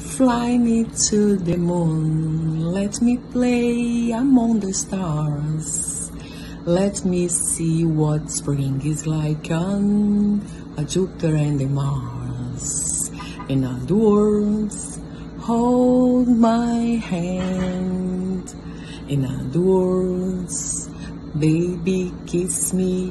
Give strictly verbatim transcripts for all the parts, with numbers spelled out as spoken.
Fly me to the moon, let me play among the stars. Let me see what spring is like on a Jupiter and a Mars. In other words, hold my hand. In other words, baby, kiss me.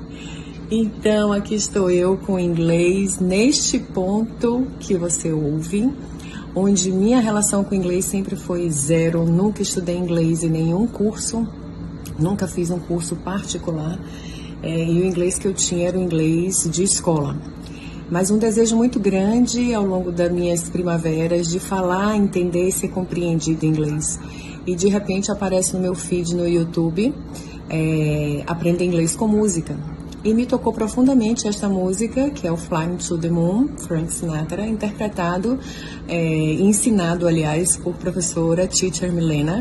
Então, aqui estou eu com o inglês neste ponto que você ouve, onde minha relação com o inglês sempre foi zero. Nunca estudei inglês em nenhum curso, nunca fiz um curso particular, é, e o inglês que eu tinha era o inglês de escola. Mas um desejo muito grande ao longo das minhas primaveras de falar, entender e ser compreendido em inglês. E de repente aparece no meu feed no YouTube, é, Aprenda Inglês com Música. E me tocou profundamente esta música, que é o Fly to the Moon, Frank Sinatra, interpretado e é, ensinado, aliás, por professora Teacher Milena.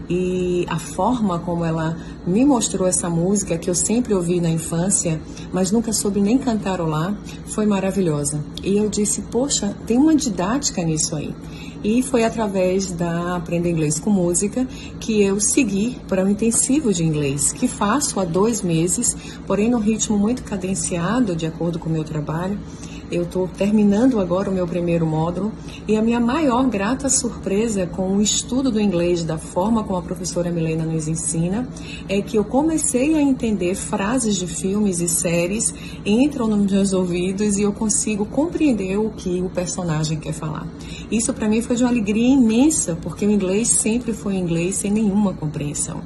E a forma como ela me mostrou essa música, que eu sempre ouvi na infância, mas nunca soube nem cantarolar, foi maravilhosa. E eu disse, poxa, tem uma didática nisso aí. E foi através da Aprenda Inglês com Música que eu segui para um intensivo de inglês, que faço há dois meses, porém no ritmo muito cadenciado, de acordo com o meu trabalho. Eu estou terminando agora o meu primeiro módulo e a minha maior grata surpresa com o estudo do inglês, da forma como a professora Milena nos ensina, é que eu comecei a entender frases de filmes e séries, entram nos meus ouvidos e eu consigo compreender o que o personagem quer falar. Isso para mim foi de uma alegria imensa, porque o inglês sempre foi inglês sem nenhuma compreensão.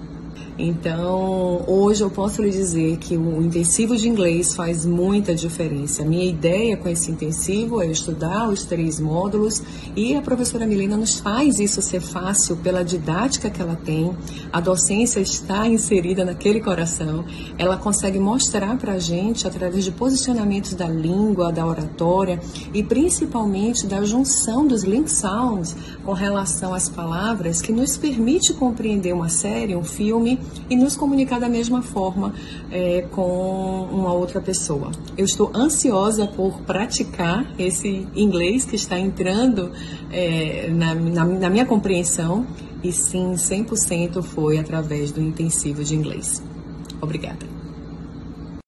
Então, hoje eu posso lhe dizer que o intensivo de inglês faz muita diferença. A minha ideia com esse intensivo é estudar os três módulos e a professora Milena nos faz isso ser fácil pela didática que ela tem. A docência está inserida naquele coração. Ela consegue mostrar para a gente, através de posicionamentos da língua, da oratória e principalmente da junção dos link sounds com relação às palavras, que nos permite compreender uma série, um filme, e nos comunicar da mesma forma é, com uma outra pessoa. Eu estou ansiosa por praticar esse inglês que está entrando é, na, na, na minha compreensão, e sim, cem por cento foi através do intensivo de inglês. Obrigada.